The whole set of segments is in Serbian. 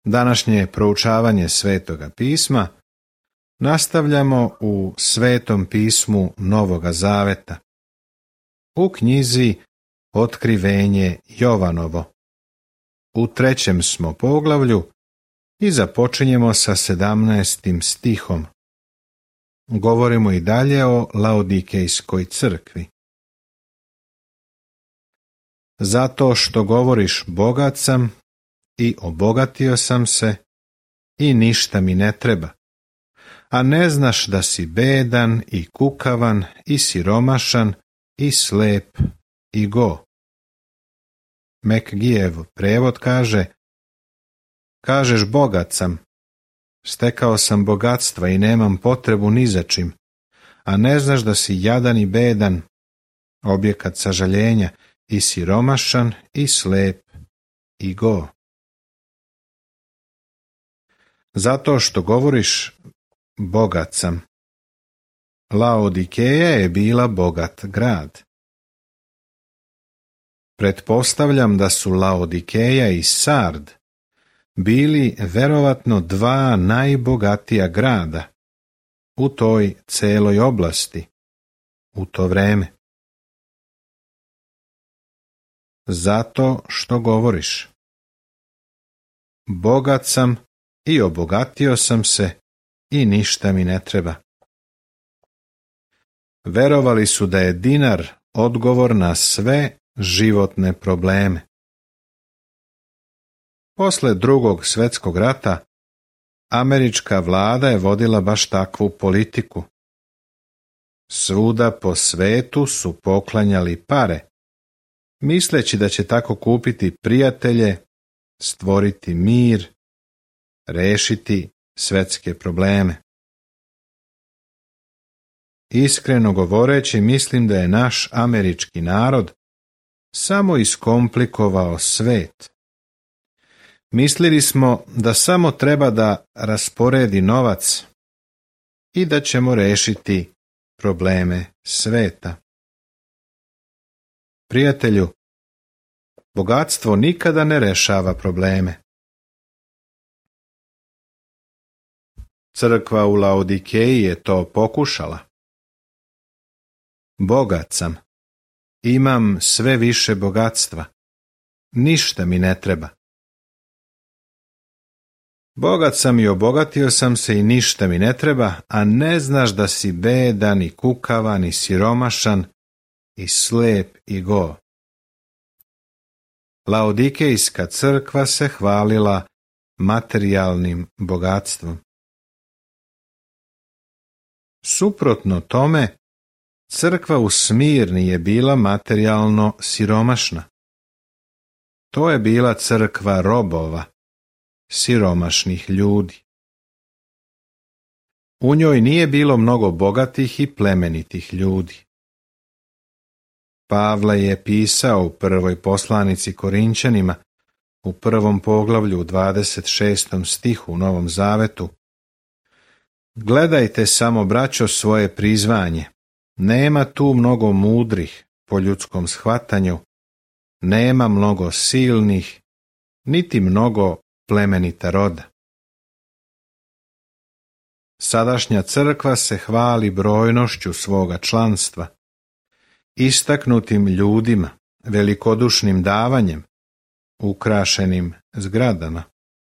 Današnje proučavanje Svetoga pisma nastavljamo u Svetom pismu Novoga Zaveta, u knjizi Otkrivenje Jovanovo. U 3. smo poglavlju i započinjemo sa 17. stihom. Govorimo i dalje o Laodikejskoj crkvi. Zato što govoriš bogat sam i obogatio sam se i ništa mi ne treba, a ne znaš da si bedan i kukavan i siromašan i slep i go. McGeev prevod kaže: kažeš bogat sam, stekao sam bogatstva i nemam potrebu ni za čim, a ne znaš da si jadan i bedan, objekat sažaljenja i siromašan i slep i go. Zato što govoriš bogat sam. Laodikeja je bila bogat grad. Pretpostavljam da su Laodikeja i Sard bili verovatno dva najbogatija grada u toj celoj oblasti u to vreme. Zato što govoriš bogat sam i obogatio sam se i ništa mi ne treba. Verovali su da je dinar odgovor na sve životne probleme. Posle Drugog svjetskog rata američka vlada je vodila baš takvu politiku. Svuda po svetu su poklanjali pare, misleći da će tako kupiti prijatelje, stvoriti mir, rešiti svetske probleme. Iskreno govoreći, mislim da je naš američki narod samo iskomplikovao svet. Mislili smo da samo treba da rasporedi novac i da ćemo rešiti probleme sveta. Prijatelju, bogatstvo nikada ne rešava probleme. Crkva u Laodikeji je to pokušala. Bogat sam, imam sve više bogatstva, ništa mi ne treba. Bogat sam i obogatio sam se i ništa mi ne treba, a ne znaš da si bedan i kukavan i siromašan i slep i go. Laodikejska crkva se hvalila materijalnim bogatstvom. Suprotno tome, crkva u Smirni je bila materijalno siromašna. To je bila crkva robova, siromašnih ljudi. U njoj nije bilo mnogo bogatih i plemenitih ljudi. Pavle je pisao u prvoj poslanici Korinćanima, u 1. poglavlju u 26. stihu u Novom Zavetu: gledajte samo, braćo, svoje prizvanje. Nema tu mnogo mudrih po ljudskom shvatanju, nema mnogo silnih, niti mnogo plemenita roda. Sadašnja crkva se hvali brojnošću svoga članstva, istaknutim ljudima, velikodušnim davanjem, ukrašenim zgradama.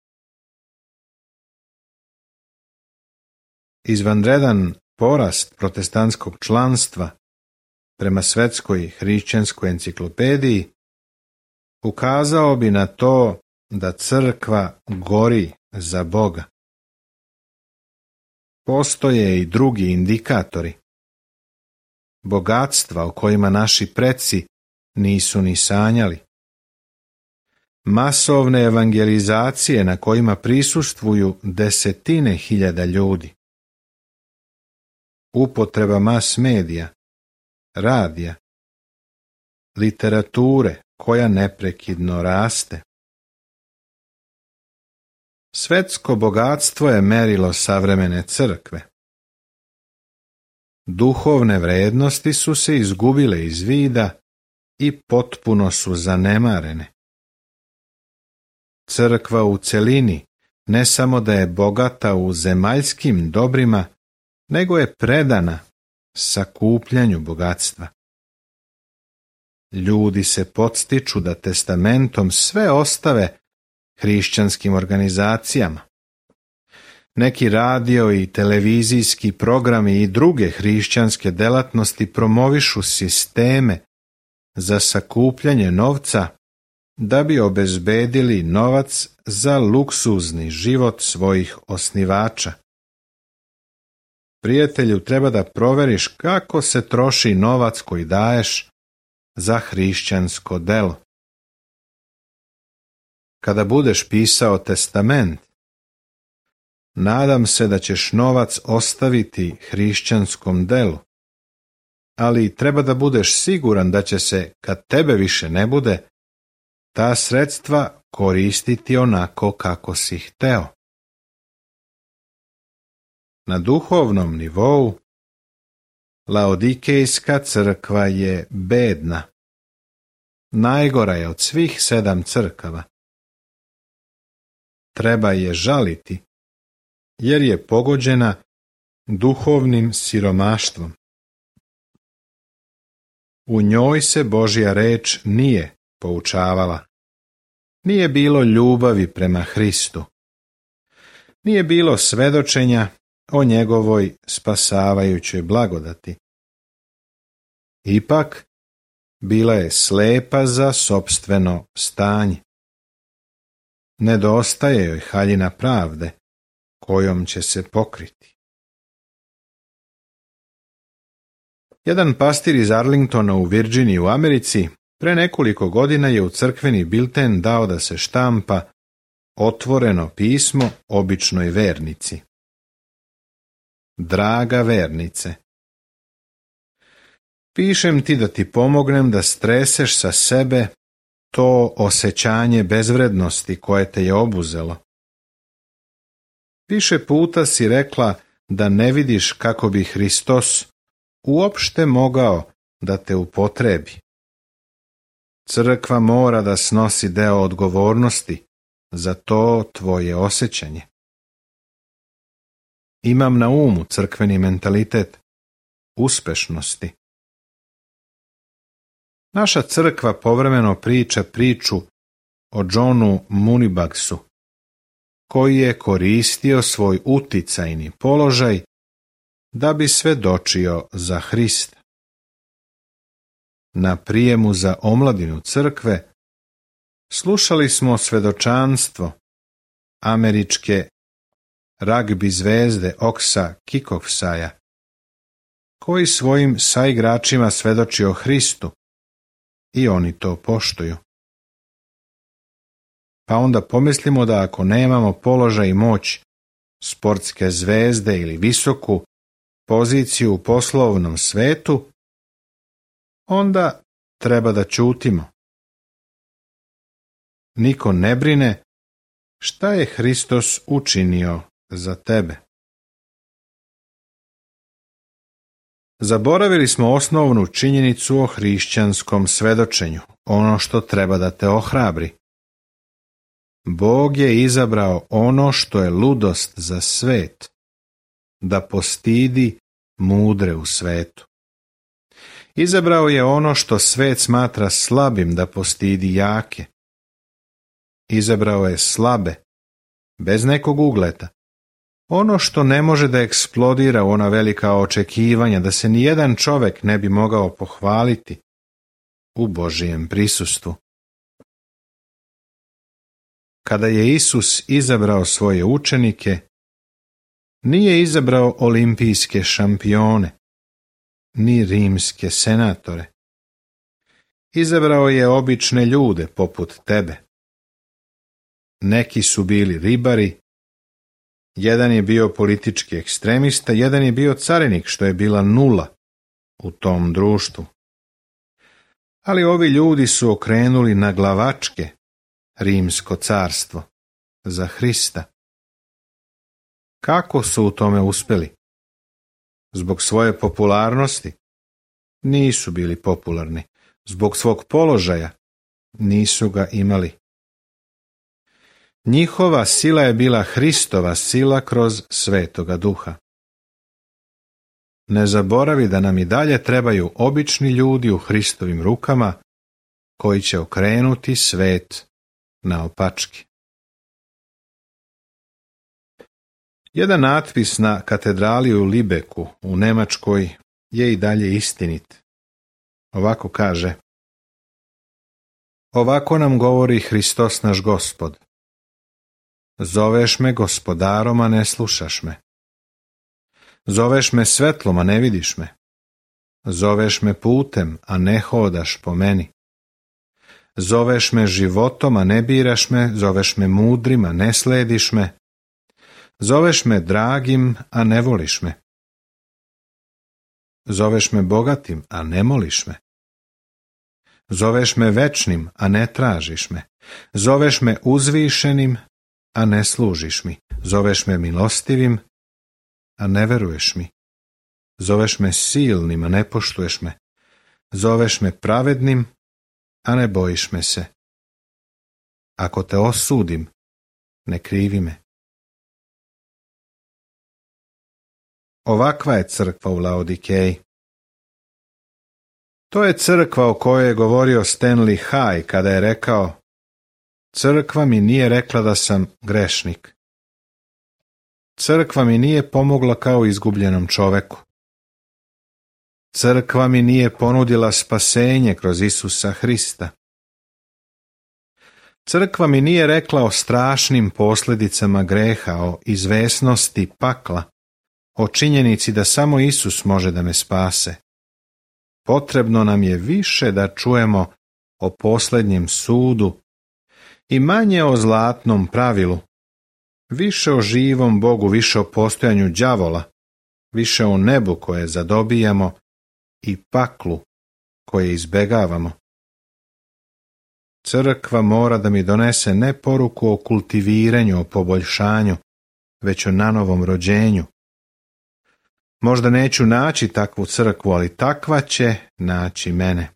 Izvanredan porast protestantskog članstva prema Svetskoj hrišćanskoj enciklopediji ukazao bi na to da crkva gori za Boga. Postoje i drugi indikatori. Bogatstva o kojima naši preci nisu ni sanjali. Masovne evangelizacije na kojima prisustvuju desetine hiljada ljudi. Upotreba mas medija, radija, literature koja neprekidno raste. Svetsko bogatstvo je merilo savremene crkve. Duhovne vrednosti su se izgubile iz vida i potpuno su zanemarene. Crkva u celini ne samo da je bogata u zemaljskim dobrima, nego je predana sakupljanju bogatstva. Ljudi se podstiču da testamentom sve ostave hrišćanskim organizacijama. Neki radio i televizijski programi i druge hrišćanske delatnosti promovišu sisteme za sakupljanje novca da bi obezbedili novac za luksuzni život svojih osnivača. Prijatelju, treba da proveriš kako se troši novac koji daješ za hrišćansko delo. Kada budeš pisao testament, nadam se da ćeš novac ostaviti hrišćanskom delu, ali treba da budeš siguran da će se, kad tebe više ne bude, ta sredstva koristiti onako kako si hteo. Na duhovnom nivou, Laodikejska crkva je bedna. Najgora je od svih 7 crkava. Treba je žaliti, jer je pogođena duhovnim siromaštvom. U njoj se Božja reč nije poučavala. Nije bilo ljubavi prema Hristu. Nije bilo svedočenja o njegovoj spasavajućoj blagodati. Ipak, bila je slepa za sopstveno stanje. Nedostaje joj haljina pravde, kojom će se pokriti. Jedan pastir iz Arlingtona u Virginiji u Americi pre nekoliko godina je u crkveni bilten dao da se štampa otvoreno pismo običnoj vernici. Draga vernice, pišem ti da ti pomognem da streseš sa sebe to osjećanje bezvrednosti koje te je obuzelo. Više puta si rekla da ne vidiš kako bi Hristos uopšte mogao da te upotrebi. Crkva mora da snosi deo odgovornosti za to tvoje osjećanje. Imam na umu crkveni mentalitet uspešnosti. Naša crkva povremeno priča priču o Johnu Moneybagsu, koji je koristio svoj uticajni položaj da bi svedočio za Hrista. Na prijemu za omladinu crkve slušali smo svedočanstvo američke ragbi zvezde Oxa Kickoffsa, koji svojim saigračima svedoči o Hristu i oni to poštuju. Pa onda pomislimo da ako nemamo položaj i moć sportske zvezde ili visoku poziciju u poslovnom svetu, onda treba da ćutimo. Niko ne brine šta je Hristos učinio za tebe. Zaboravili smo osnovnu činjenicu o hrišćanskom svedočenju, ono što treba da te ohrabri. Bog je izabrao ono što je ludost za svet, da postidi mudre u svetu. Izabrao je ono što svet smatra slabim da postidi jake. Izabrao je slabe, bez nekog ugleda. Ono što ne može da eksplodira u ona velika očekivanja, da se nijedan čovek ne bi mogao pohvaliti u Božijem prisustvu. Kada je Isus izabrao svoje učenike, nije izabrao olimpijske šampione, ni rimske senatore. Izabrao je obične ljude poput tebe. Neki su bili ribari, jedan je bio politički ekstremista, jedan je bio carinik, što je bila nula u tom društvu. Ali ovi ljudi su okrenuli na glavačke rimsko carstvo za Hrista. Kako su u tome uspeli? Zbog svoje popularnosti? Nisu bili popularni. Zbog svog položaja? Nisu ga imali. Njihova sila je bila Hristova sila kroz Svetoga Duha. Ne zaboravi da nam i dalje trebaju obični ljudi u Hristovim rukama koji će okrenuti svet naopačke. Jedan natpis na katedrali u Libeku u Nemačkoj je i dalje istinit. Ovako kaže: Ovako nam govori Hristos naš Gospod. Zoveš me gospodarom, a ne slušaš me. Zoveš me svetlom, a ne vidiš me. Zoveš me putem, a ne hodaš po meni. Zoveš me životom, a ne biraš me. Zoveš me mudrim, a ne slediš me. Zoveš me dragim, a ne voliš me. Zoveš me bogatim, a ne moliš me. Zoveš me večnim, a ne tražiš me. Zoveš me uzvišenim, a ne služiš mi. Zoveš me milostivim, a ne veruješ mi. Zoveš me silnim, a ne poštuješ me. Zoveš me pravednim, a ne bojiš me se. Ako te osudim, ne krivi me. Ovakva je crkva u Laodikeji. To je crkva o kojoj je govorio Stanley Hai kada je rekao: Crkva mi nije rekla da sam grešnik. Crkva mi nije pomogla kao izgubljenom čoveku. Crkva mi nije ponudila spasenje kroz Isusa Hrista. Crkva mi nije rekla o strašnim posljedicama greha, o izvesnosti pakla, o činjenici da samo Isus može da me spase. Potrebno nam je više da čujemo o posljednjem sudu i manje o zlatnom pravilu, više o živom Bogu, više o postojanju đavola, više o nebu koje zadobijamo i paklu koje izbegavamo. Crkva mora da mi donese ne poruku o kultiviranju, o poboljšanju, već o nanovom rođenju. Možda neću naći takvu crkvu, ali takva će naći mene.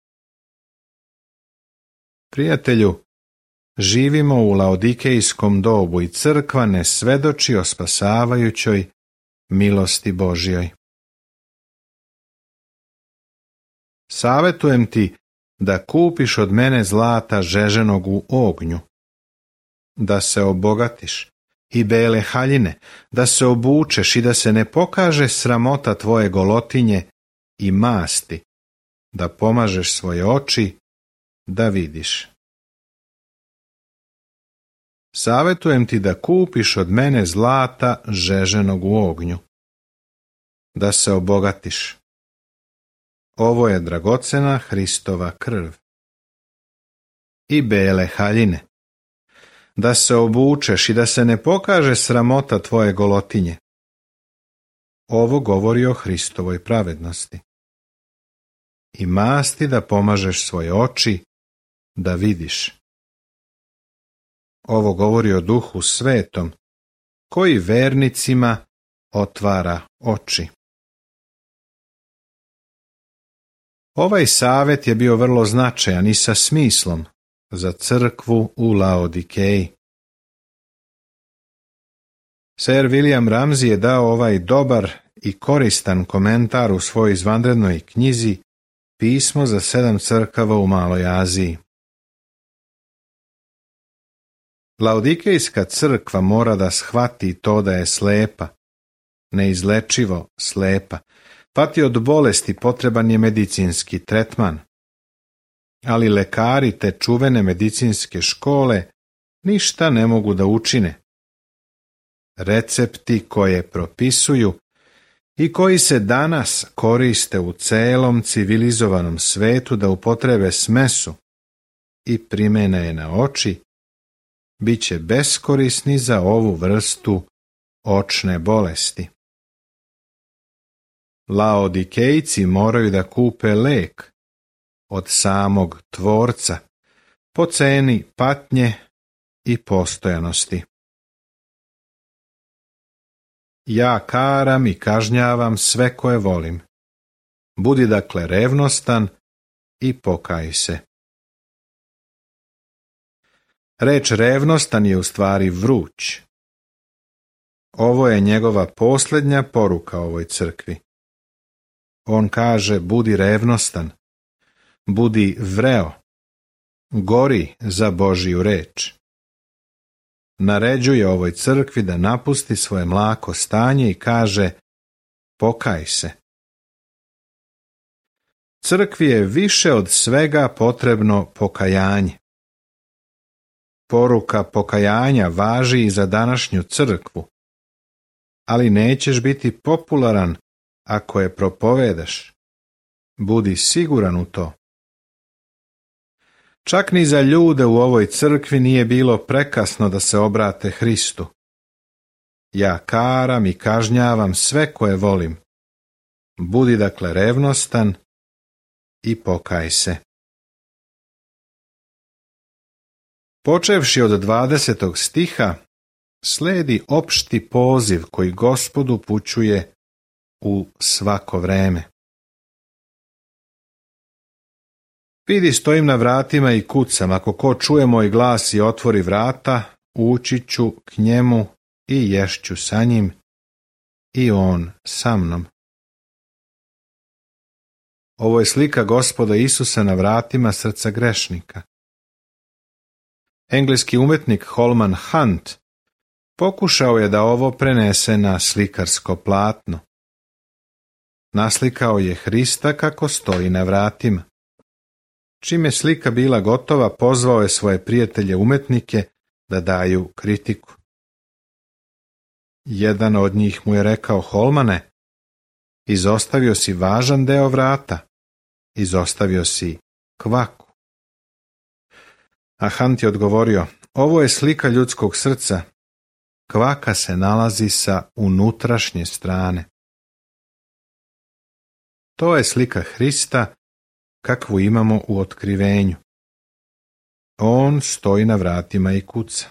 Prijatelju, živimo u laodikejskom dobu i crkva ne svedoči o spasavajućoj milosti Božjoj. Savetujem ti da kupiš od mene zlata žeženog u ognju, da se obogatiš, i bele haljine, da se obučeš i da se ne pokaže sramota tvoje golotinje i masti, da pomažeš svoje oči da vidiš. Savetujem ti da kupiš od mene zlata žeženog u ognju, da se obogatiš. Ovo je dragocena Hristova krv. I bele haljine, da se obučeš i da se ne pokaže sramota tvoje golotinje. Ovo govori o Hristovoj pravednosti. I masti da pomažeš svoje oči da vidiš. Ovo govori o Duhu Svetom, koji vernicima otvara oči. Ovaj savjet je bio vrlo značajan i sa smislom za crkvu u Laodikeji. Sir William Ramsay je dao ovaj dobar i koristan komentar u svojoj izvanrednoj knjizi Pismo za 7 crkava u Maloj Aziji. Laodikejska crkva mora da shvati to da je slepa, neizlečivo slepa. Pati od bolesti, potreban je medicinski tretman. Ali lekari te čuvene medicinske škole ništa ne mogu da učine. Recepti koje propisuju i koji se danas koriste u celom civilizovanom svetu da upotrebe smesu i primene je na oči, bit će beskorisni za ovu vrstu očne bolesti. Laodikejci moraju da kupe lek od samog Tvorca po ceni patnje i postojanosti. Ja karam i kažnjavam sve koje volim. Budi dakle revnostan i pokaj se. Reč revnostan je u stvari vruć. Ovo je njegova posljednja poruka ovoj crkvi. On kaže: budi revnostan, budi vreo, gori za Božju reč. Naređuje ovoj crkvi da napusti svoje mlako stanje i kaže: pokaj se. Crkvi je više od svega potrebno pokajanje. Poruka pokajanja važi i za današnju crkvu, ali nećeš biti popularan ako je propovedaš. Budi siguran u to. Čak ni za ljude u ovoj crkvi nije bilo prekasno da se obrate Hristu. Ja karam i kažnjavam sve koje volim. Budi dakle revnostan i pokaj se. Počevši od 20. stiha, slijedi opšti poziv koji Gospod upućuje u svako vreme. Vidi, stojim na vratima i kucam, ako ko čuje moj glas i otvori vrata, ući ću k njemu i ješću sa njim i on sa mnom. Ovo je slika Gospoda Isusa na vratima srca grešnika. Engleski umetnik Holman Hunt pokušao je da ovo prenese na slikarsko platno. Naslikao je Hrista kako stoji na vratima. Čim je slika bila gotova, pozvao je svoje prijatelje umetnike da daju kritiku. Jedan od njih mu je rekao: Holmane, izostavio si važan deo vrata, izostavio si kvaku. A Hunt je odgovorio: ovo je slika ljudskog srca, kvaka se nalazi sa unutrašnje strane. To je slika Hrista kakvu imamo u otkrivenju. On stoji na vratima i kuca.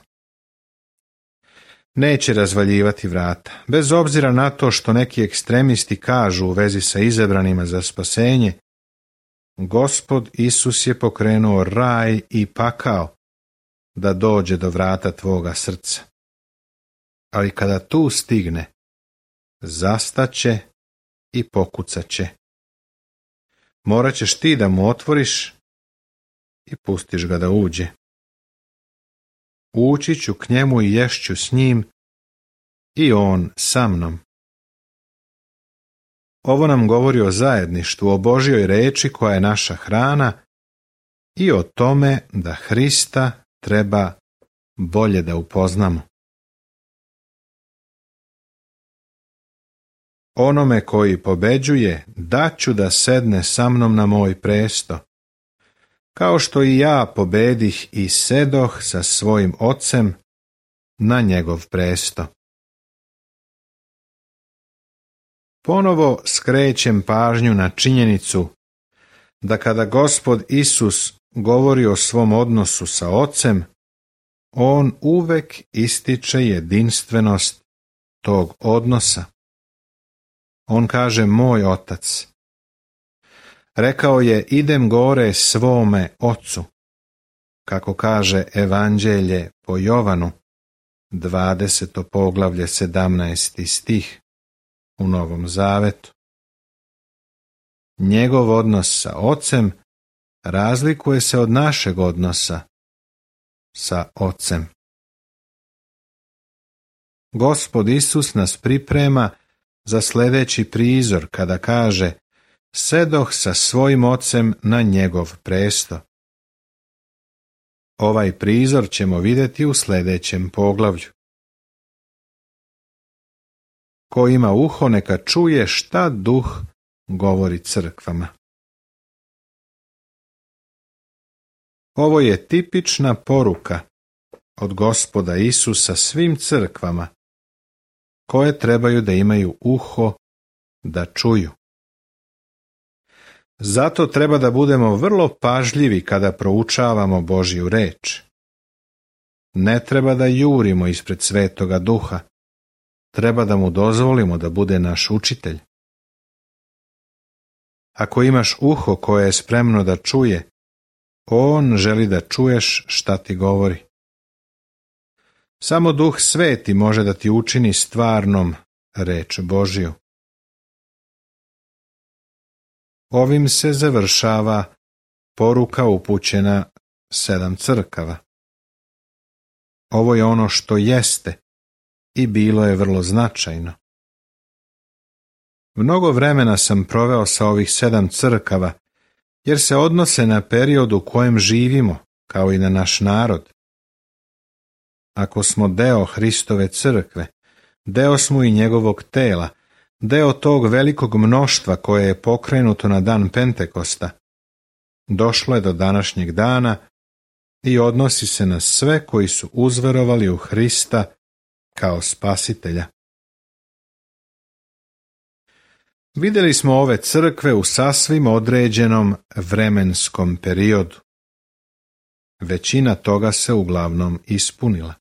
Neće razvaljivati vrata, bez obzira na to što neki ekstremisti kažu u vezi sa izabranima za spasenje. Gospod Isus je pokrenuo raj i pakao da dođe do vrata tvoga srca. Ali kada tu stigne, zastaće i pokucaće. Morat ćeš ti da mu otvoriš i pustiš ga da uđe. Ući ću k njemu i ješću s njim i on sa mnom. Ovo nam govori o zajedništvu, o Božjoj reči koja je naša hrana i o tome da Hrista treba bolje da upoznamo. Onome koji pobeđuje daću da sedne sa mnom na moj presto, kao što i ja pobedih i sedoh sa svojim ocem na njegov presto. Ponovo skrećem pažnju na činjenicu da kada Gospod Isus govori o svom odnosu sa Ocem, on uvek ističe jedinstvenost tog odnosa. On kaže: moj otac. Rekao je: idem gore svome ocu, kako kaže Evanđelje po Jovanu, 20. poglavlje, 17. stih u Novom Zavetu. Njegov odnos sa Ocem razlikuje se od našeg odnosa sa Ocem. Gospod Isus nas priprema za sljedeći prizor kada kaže: sedoh sa svojim Ocem na njegov presto. Ovaj prizor ćemo vidjeti u sljedećem poglavlju. Ko ima uho neka čuje šta Duh govori crkvama. Ovo je tipična poruka od Gospoda Isusa svim crkvama koje trebaju da imaju uho da čuju. Zato treba da budemo vrlo pažljivi kada proučavamo Božju reč. Ne treba da jurimo ispred Svetoga Duha. Treba da mu dozvolimo da bude naš učitelj. Ako imaš uho koje je spremno da čuje, on želi da čuješ šta ti govori. Samo Duh Sveti može da ti učini stvarnom reč Božju. Ovim se završava poruka upućena 7 crkava. Ovo je ono što jeste i bilo je vrlo značajno. Mnogo vremena sam proveo sa ovih 7 crkava, jer se odnose na period u kojem živimo, kao i na naš narod. Ako smo deo Hristove crkve, deo smo i njegovog tela, deo tog velikog mnoštva koje je pokrenuto na dan Pentekosta. Došlo je do današnjeg dana i odnosi se na sve koji su uzverovali u Hrista kao spasitelja. Vidjeli smo ove crkve u sasvim određenom vremenskom periodu. Većina toga se uglavnom ispunila.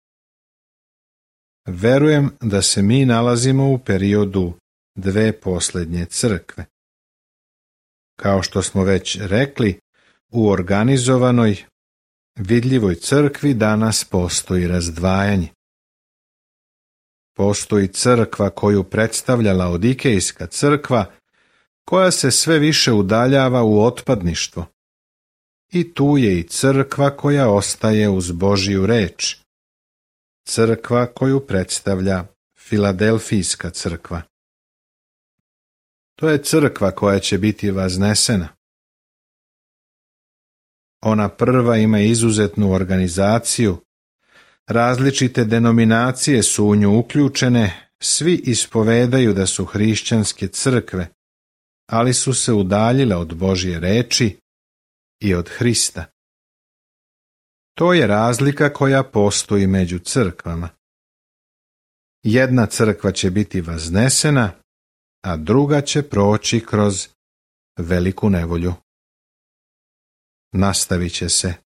Verujem da se mi nalazimo u periodu 2 posljednje crkve. Kao što smo već rekli, u organizovanoj, vidljivoj crkvi danas postoji razdvajanje. Postoji crkva koju predstavlja Laodikejska crkva, koja se sve više udaljava u otpadništvo. I tu je i crkva koja ostaje uz Božju reč, crkva koju predstavlja Filadelfijska crkva. To je crkva koja će biti vaznesena. Ona prva ima izuzetnu organizaciju, različite denominacije su u nju uključene, svi ispovedaju da su hrišćanske crkve, ali su se udaljile od Božje reči i od Hrista. To je razlika koja postoji među crkvama. Jedna crkva će biti vaznesena, a druga će proći kroz veliku nevolju. Nastavit će se